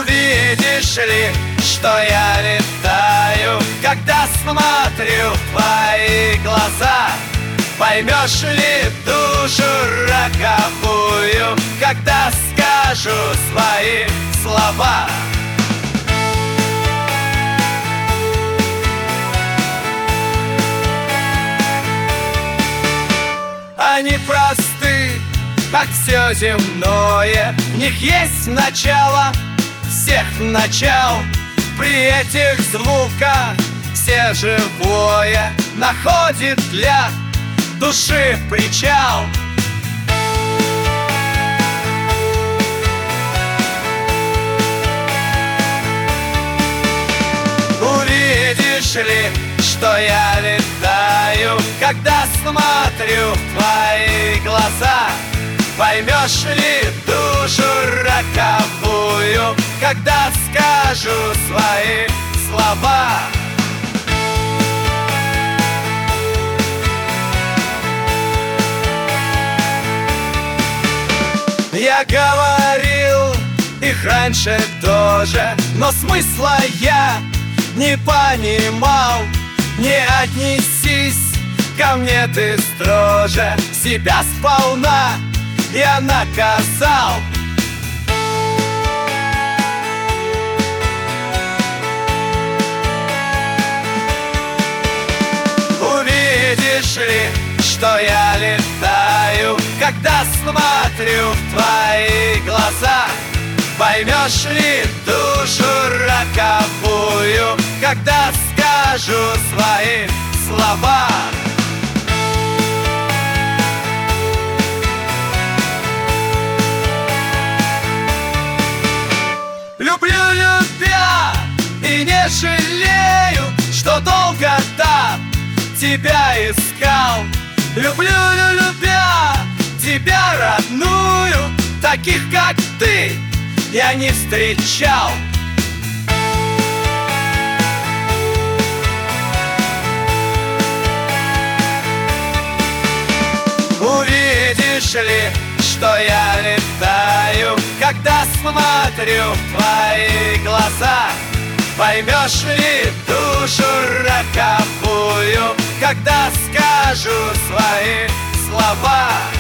Увидишь ли, что я летаю, когда смотрю в твои глаза? Поймешь ли душу роковую, когда скажу свои слова? Они просты, как все земное, в них есть начало всех начал. При этих звуках все живое находит для души причал. Увидишь ли, что я летаю, когда смотрю в твои глаза? Поймешь ли душу роковую, когда скажу свои слова? Я говорил их раньше тоже, но смысла я не понимал. Не отнесись ко мне ты строже, себя сполна я наказал. Увидишь ли, что я летаю, когда смотрю в твои глаза? Поймешь ли душу роковую, когда скажу свои слова? Люблю, любя, и не жалею, что долго так тебя искал. Люблю, любя, тебя родную, таких как ты я не встречал. Увидишь ли, что я летаю, когда смотрю в твои глаза? Поймешь ли душу роковую, когда скажу свои слова?